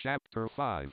Chapter 5.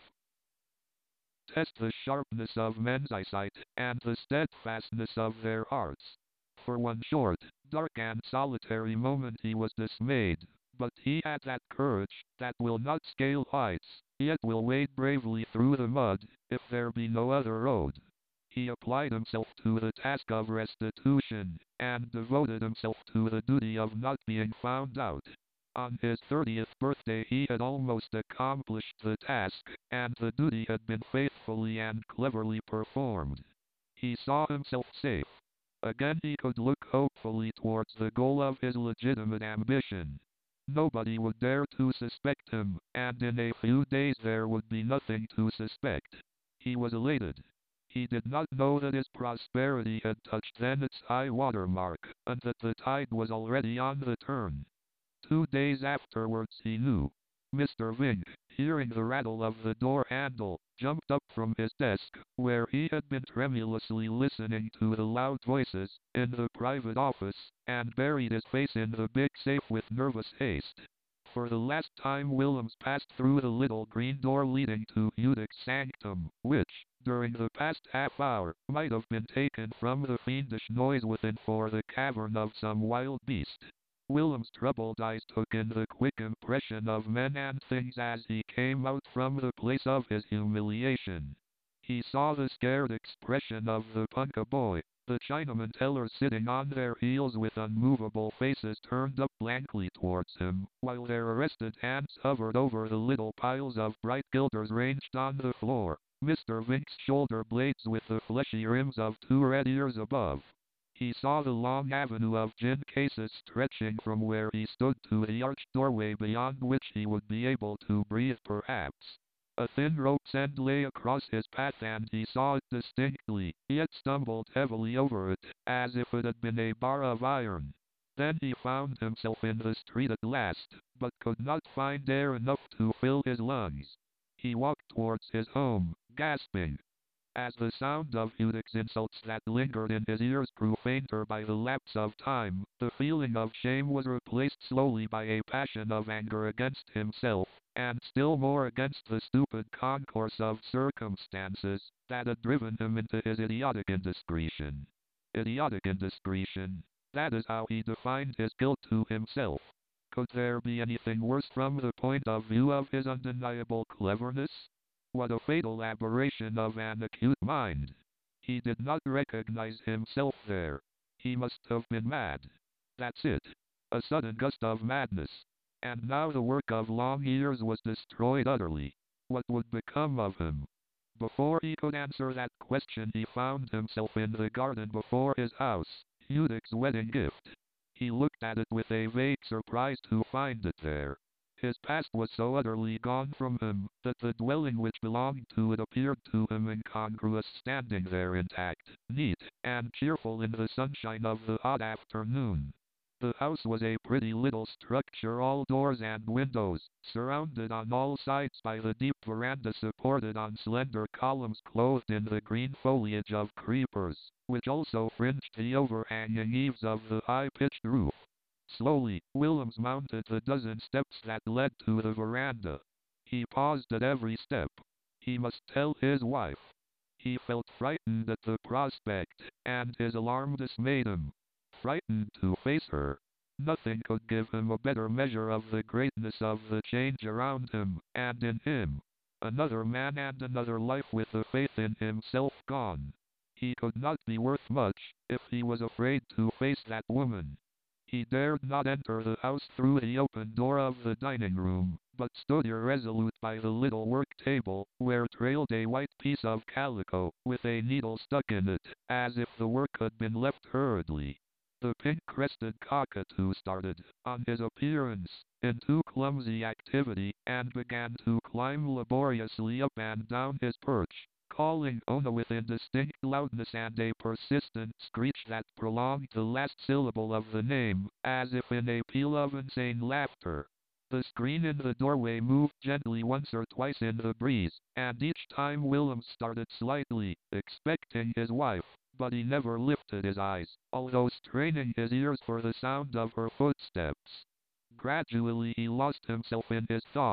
Test the sharpness of men's eyesight, and the steadfastness of their hearts. For one short, dark and solitary moment he was dismayed, but he had that courage that will not scale heights, yet will wade bravely through the mud, if there be no other road. He applied himself to the task of restitution, and devoted himself to the duty of not being found out. On his 30th birthday he had almost accomplished the task, and the duty had been faithfully and cleverly performed. He saw himself safe. Again he could look hopefully towards the goal of his legitimate ambition. Nobody would dare to suspect him, and in a few days there would be nothing to suspect. He was elated. He did not know that his prosperity had touched then its high water mark, and that the tide was already on the turn. 2 days afterwards he knew. Mr. Vink, hearing the rattle of the door handle, jumped up from his desk, where he had been tremulously listening to the loud voices, in the private office, and buried his face in the big safe with nervous haste. For the last time Willems passed through the little green door leading to Udick's sanctum, which, during the past half-hour, might have been taken from the fiendish noise within for the cavern of some wild beast. Willem's troubled eyes took in the quick impression of men and things as he came out from the place of his humiliation. He saw the scared expression of the punka boy, the Chinaman tellers sitting on their heels with unmovable faces turned up blankly towards him, while their arrested hands hovered over the little piles of bright guilders ranged on the floor, Mr. Vink's shoulder blades with the fleshy rims of 2 red ears above. He saw the long avenue of gin cases stretching from where he stood to the arched doorway beyond which he would be able to breathe perhaps. A thin rope's end lay across his path and he saw it distinctly, yet stumbled heavily over it, as if it had been a bar of iron. Then he found himself in the street at last, but could not find air enough to fill his lungs. He walked towards his home, gasping. As the sound of Udick's insults that lingered in his ears grew fainter by the lapse of time, the feeling of shame was replaced slowly by a passion of anger against himself, and still more against the stupid concourse of circumstances that had driven him into his idiotic indiscretion. Idiotic indiscretion. That is how he defined his guilt to himself. Could there be anything worse from the point of view of his undeniable cleverness? What a fatal aberration of an acute mind! He did not recognize himself there. He must have been mad. That's it. A sudden gust of madness. And now the work of long years was destroyed utterly. What would become of him? Before he could answer that question he found himself in the garden before his house, Udick's wedding gift. He looked at it with a vague surprise to find it there. His past was so utterly gone from him, that the dwelling which belonged to it appeared to him incongruous standing there intact, neat, and cheerful in the sunshine of the hot afternoon. The house was a pretty little structure all doors and windows, surrounded on all sides by the deep veranda supported on slender columns clothed in the green foliage of creepers, which also fringed the overhanging eaves of the high-pitched roof. Slowly, Willems mounted the dozen steps that led to the veranda. He paused at every step. He must tell his wife. He felt frightened at the prospect, and his alarm dismayed him. Frightened to face her. Nothing could give him a better measure of the greatness of the change around him, and in him. Another man and another life with the faith in himself gone. He could not be worth much, if he was afraid to face that woman. He dared not enter the house through the open door of the dining room, but stood irresolute by the little work table, where trailed a white piece of calico, with a needle stuck in it, as if the work had been left hurriedly. The pink-crested cockatoo started, on his appearance, into clumsy activity, and began to climb laboriously up and down his perch, calling Ona with indistinct loudness and a persistent screech that prolonged the last syllable of the name, as if in a peal of insane laughter. The screen in the doorway moved gently once or twice in the breeze, and each time Willem started slightly, expecting his wife, but he never lifted his eyes, although straining his ears for the sound of her footsteps. Gradually he lost himself in his thoughts.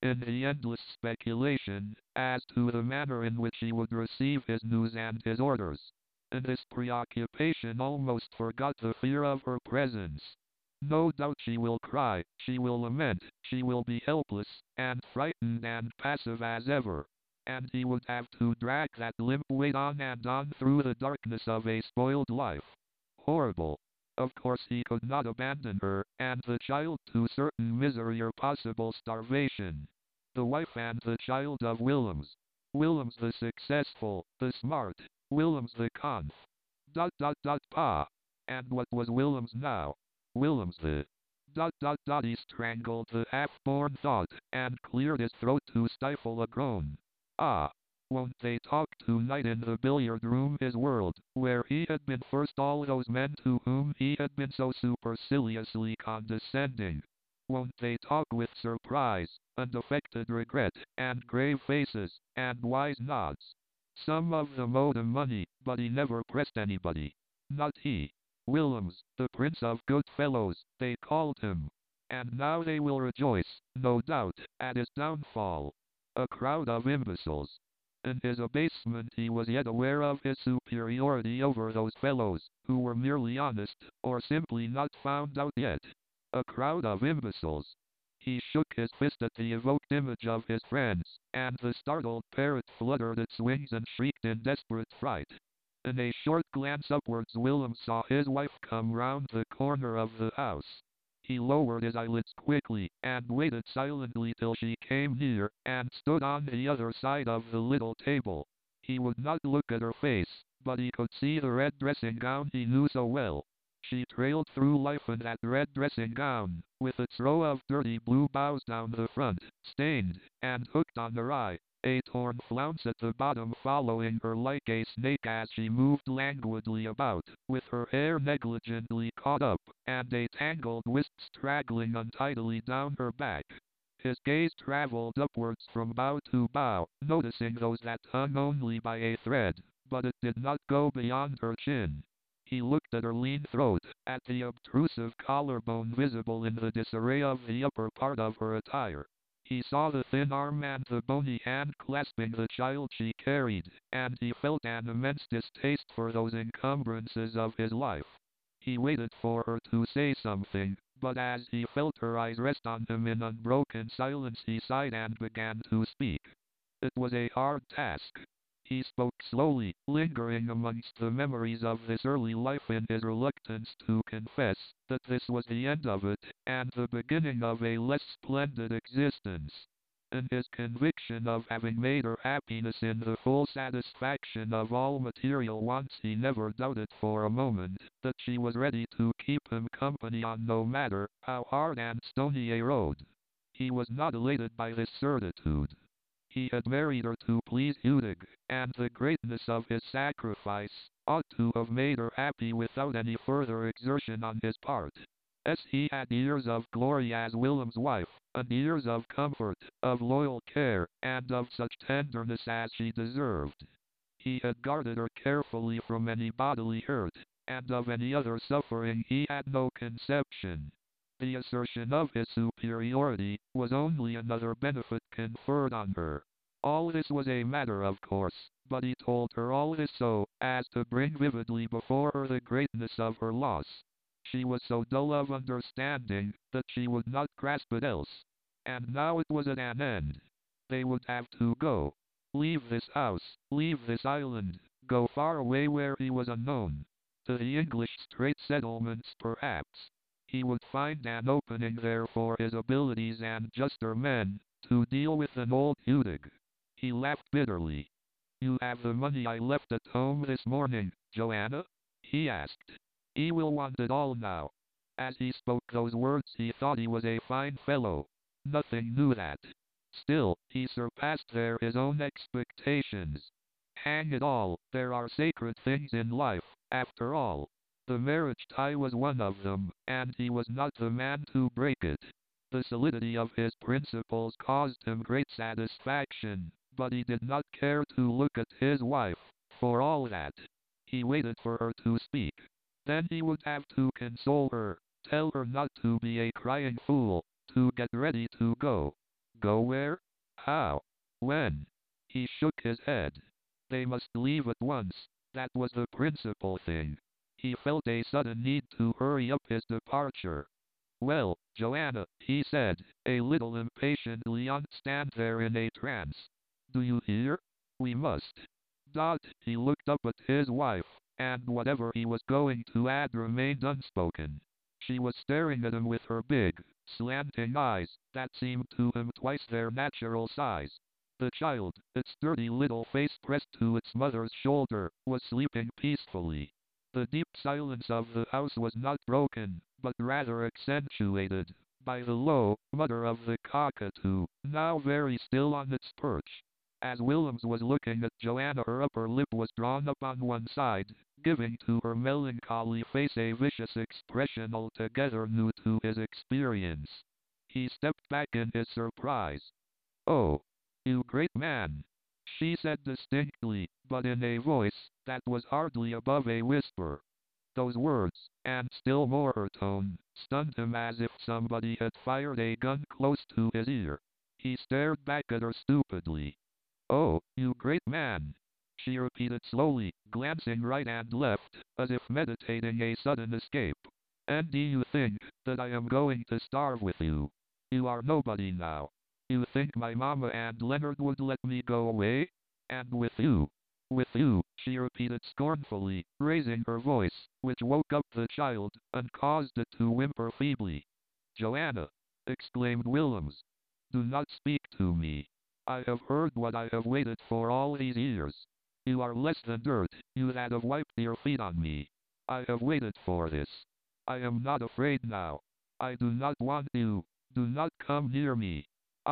in the endless speculation as to the manner in which he would receive his news and his orders. And this preoccupation almost forgot the fear of her presence. No doubt she will cry, she will lament, she will be helpless, and frightened and passive as ever. And he would have to drag that limp weight on and on through the darkness of a spoiled life. Horrible. Of course he could not abandon her and the child to certain misery or possible starvation. The wife and the child of Willems. Willems the successful, the smart, Willems the conf. Pa. And what was Willems now? Willems the. He strangled the half-born thought and cleared his throat to stifle a groan. Ah! Won't they talk tonight in the billiard room, his world, where he had been first, all those men to whom he had been so superciliously condescending? Won't they talk with surprise, unaffected regret, and grave faces, and wise nods? Some of them owed him money, but he never pressed anybody. Not he. Willems, the prince of good fellows, they called him. And now they will rejoice, no doubt, at his downfall. A crowd of imbeciles. In his abasement he was yet aware of his superiority over those fellows, who were merely honest, or simply not found out yet. A crowd of imbeciles. He shook his fist at the evoked image of his friends, and the startled parrot fluttered its wings and shrieked in desperate fright. In a short glance upwards Willem saw his wife come round the corner of the house. He lowered his eyelids quickly, and waited silently till she came near, and stood on the other side of the little table. He would not look at her face, but he could see the red dressing gown he knew so well. She trailed through life in that red dressing gown, with its row of dirty blue bows down the front, stained, and hooked on her eye, a torn flounce at the bottom following her like a snake as she moved languidly about, with her hair negligently caught up, and a tangled wisp straggling untidily down her back. His gaze traveled upwards from bow to bow, noticing those that hung only by a thread, but it did not go beyond her chin. He looked at her lean throat, at the obtrusive collarbone visible in the disarray of the upper part of her attire. He saw the thin arm and the bony hand clasping the child she carried, and he felt an immense distaste for those encumbrances of his life. He waited for her to say something, but as he felt her eyes rest on him in unbroken silence he sighed and began to speak. It was a hard task. He spoke slowly, lingering amongst the memories of this early life in his reluctance to confess that this was the end of it, and the beginning of a less splendid existence. In his conviction of having made her happiness in the full satisfaction of all material wants, he never doubted for a moment that she was ready to keep him company on no matter how hard and stony a road. He was not elated by this certitude. He had married her to please Hudig, and the greatness of his sacrifice ought to have made her happy without any further exertion on his part. As he had years of glory as Willem's wife, and years of comfort, of loyal care, and of such tenderness as she deserved. He had guarded her carefully from any bodily hurt, and of any other suffering he had no conception. The assertion of his superiority was only another benefit conferred on her. All this was a matter of course, but he told her all this so as to bring vividly before her the greatness of her loss. She was so dull of understanding that she would not grasp it else. And now it was at an end. They would have to go. Leave this house, leave this island, go far away where he was unknown. To the English Strait settlements perhaps. He would find an opening there for his abilities and juster men, to deal with an old Hudig. He laughed bitterly. You have the money I left at home this morning, Joanna? He asked. He will want it all now. As he spoke those words he thought he was a fine fellow. Nothing knew that. Still, he surpassed there his own expectations. Hang it all, there are sacred things in life, after all. The marriage tie was one of them, and he was not the man to break it. The solidity of his principles caused him great satisfaction, but he did not care to look at his wife, for all that. He waited for her to speak. Then he would have to console her, tell her not to be a crying fool, to get ready to go. Go where? How? When? He shook his head. They must leave at once. That was the principal thing. He felt a sudden need to hurry up his departure. Well, Joanna, he said, a little impatiently, stand there in a trance. Do you hear? We must. Dot, he looked up at his wife, and whatever he was going to add remained unspoken. She was staring at him with her big, slanting eyes, that seemed to him twice their natural size. The child, its dirty little face pressed to its mother's shoulder, was sleeping peacefully. The deep silence of the house was not broken, but rather accentuated by the low mutter of the cockatoo, now very still on its perch. As Willems was looking at Joanna, her upper lip was drawn up on one side, giving to her melancholy face a vicious expression altogether new to his experience. He stepped back in his surprise. "Oh, you great man," she said distinctly, but in a voice that was hardly above a whisper. Those words, and still more her tone, stunned him as if somebody had fired a gun close to his ear. He stared back at her stupidly. "Oh, you great man," she repeated slowly, glancing right and left, as if meditating a sudden escape. "And do you think that I am going to starve with you? You are nobody now. You think my mamma and Leonard would let me go away? And with you? With you," she repeated scornfully, raising her voice, which woke up the child, and caused it to whimper feebly. "Joanna!" exclaimed Willems. "Do not speak to me. I have heard what I have waited for all these years. You are less than dirt, you that have wiped your feet on me. I have waited for this. I am not afraid now. I do not want you. Do not come near me.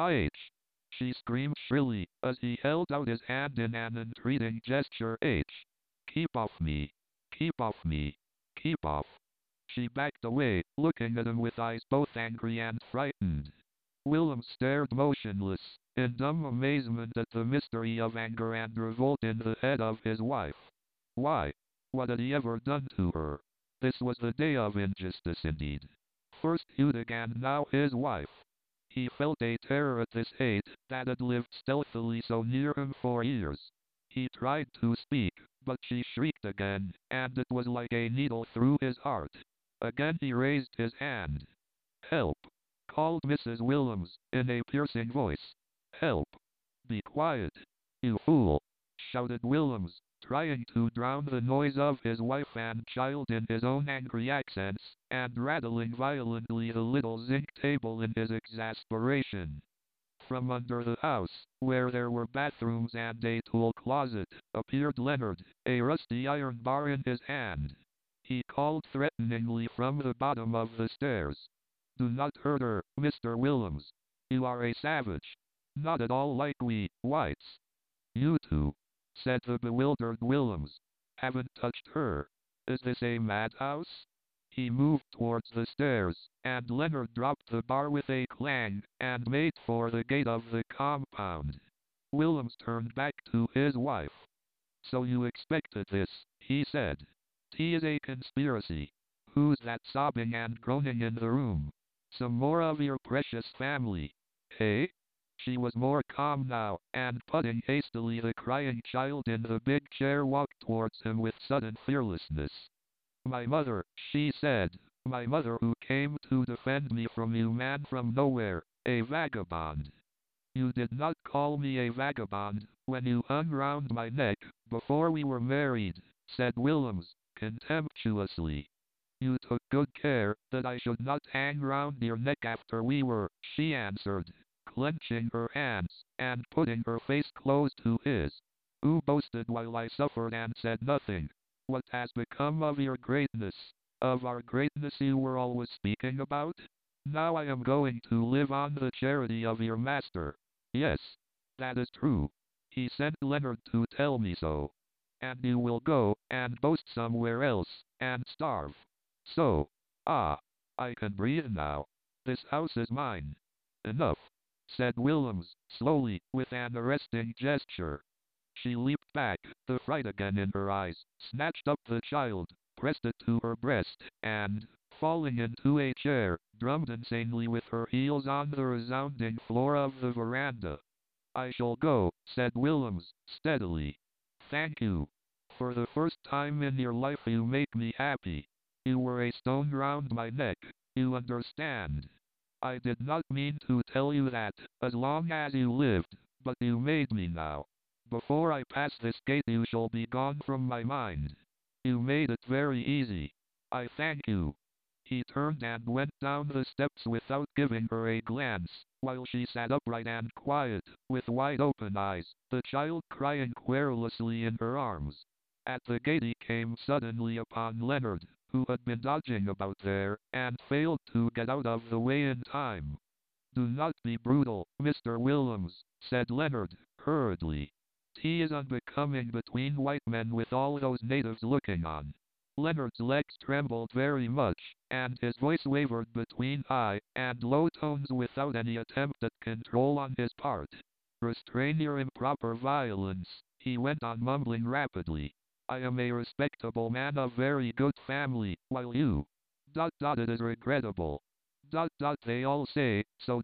H! She screamed shrilly, as he held out his hand in an entreating gesture. "H! Keep off me! Keep off me! Keep off!" She backed away, looking at him with eyes both angry and frightened. Willem stared motionless, in dumb amazement at the mystery of anger and revolt in the head of his wife. Why? What had he ever done to her? This was the day of injustice indeed. First Hudig and now his wife. He felt a terror at this hate that had lived stealthily so near him for years. He tried to speak, but she shrieked again, and it was like a needle through his heart. Again he raised his hand. "Help!" called Mrs. Willems, in a piercing voice. "Help! Be quiet, you fool!" shouted Willems, trying to drown the noise of his wife and child in his own angry accents, and rattling violently the little zinc table in his exasperation. From under the house, where there were bathrooms and a tool closet, appeared Leonard, a rusty iron bar in his hand. He called threateningly from the bottom of the stairs. "Do not hurt her, Mr. Willems. You are a savage. Not at all like we, whites." "You two," said the bewildered Willems, "haven't touched her. Is this a madhouse?" He moved towards the stairs, and Leonard dropped the bar with a clang, and made for the gate of the compound. Willems turned back to his wife. "So you expected this," he said. "'T is a conspiracy. Who's that sobbing and groaning in the room? Some more of your precious family, eh?" She was more calm now, and putting hastily the crying child in the big chair, walked towards him with sudden fearlessness. "My mother," she said, "my mother who came to defend me from you man from nowhere, a vagabond." "You did not call me a vagabond when you hung round my neck before we were married," said Willems, contemptuously. "You took good care that I should not hang round your neck after we were," she answered, clenching her hands, and putting her face close to his. "You boasted while I suffered and said nothing. What has become of your greatness? Of our greatness you were always speaking about? Now I am going to live on the charity of your master. Yes, that is true. He sent Leonard to tell me so. And you will go and boast somewhere else, and starve. So, I can breathe now. This house is mine." "Enough," said Willems, slowly, with an arresting gesture. She leaped back, the fright again in her eyes, snatched up the child, pressed it to her breast, and, falling into a chair, drummed insanely with her heels on the resounding floor of the veranda. I shall go, said Willems, steadily. Thank you. For the first time in your life you make me happy. You were a stone round my neck, you understand. I did not mean to tell you that, as long as you lived, but you made me now. Before I pass this gate you shall be gone from my mind. You made it very easy. I thank you. He turned and went down the steps without giving her a glance, while she sat upright and quiet, with wide open eyes, the child crying querulously in her arms. At the gate he came suddenly upon Leonard, who had been dodging about there, and failed to get out of the way in time. Do not be brutal, Mr. Willems, said Leonard, hurriedly. Tea is unbecoming between white men with all those natives looking on. Leonard's legs trembled very much, and his voice wavered between high and low tones without any attempt at control on his part. Restrain your improper violence, he went on mumbling rapidly. I am a respectable man of very good family, while you... it is regrettable. They all say, so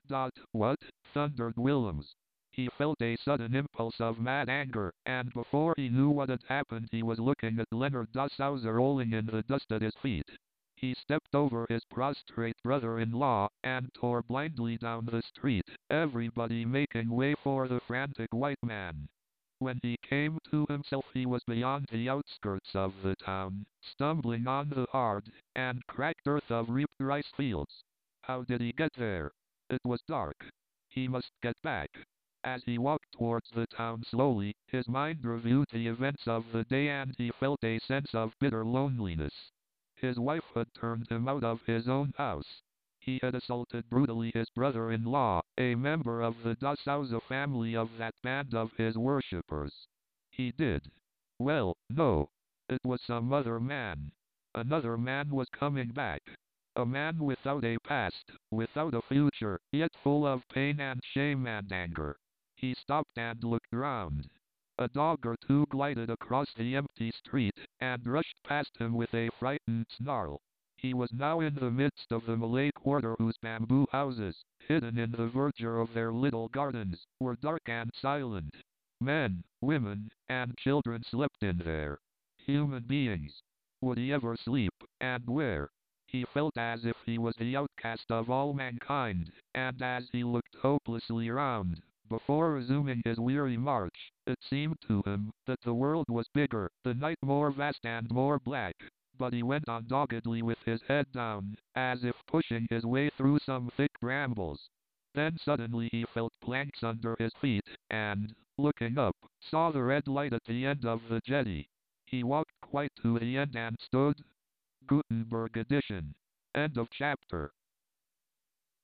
what? Thundered Willems. He felt a sudden impulse of mad anger, and before he knew what had happened he was looking at Leonard Dessauer rolling in the dust at his feet. He stepped over his prostrate brother-in-law, and tore blindly down the street, everybody making way for the frantic white man. When he came to himself he was beyond the outskirts of the town, stumbling on the hard and cracked earth of reaped rice fields. How did he get there? It was dark. He must get back. As he walked towards the town slowly, his mind reviewed the events of the day and he felt a sense of bitter loneliness. His wife had turned him out of his own house. He had assaulted brutally his brother-in-law, a member of the Dessauer family of that band of his worshippers. He did. Well, no. It was some other man. Another man was coming back. A man without a past, without a future, yet full of pain and shame and anger. He stopped and looked round. A dog or two glided across the empty street, and rushed past him with a frightened snarl. He was now in the midst of the Malay quarter whose bamboo houses, hidden in the verdure of their little gardens, were dark and silent. Men, women, and children slept in there. Human beings. Would he ever sleep, and where? He felt as if he was the outcast of all mankind, and as he looked hopelessly round, before resuming his weary march, it seemed to him that the world was bigger, the night more vast and more black. But he went on doggedly with his head down, as if pushing his way through some thick brambles. Then suddenly he felt planks under his feet, and, looking up, saw the red light at the end of the jetty. He walked quite to the end and stood. Gutenberg edition. End of chapter.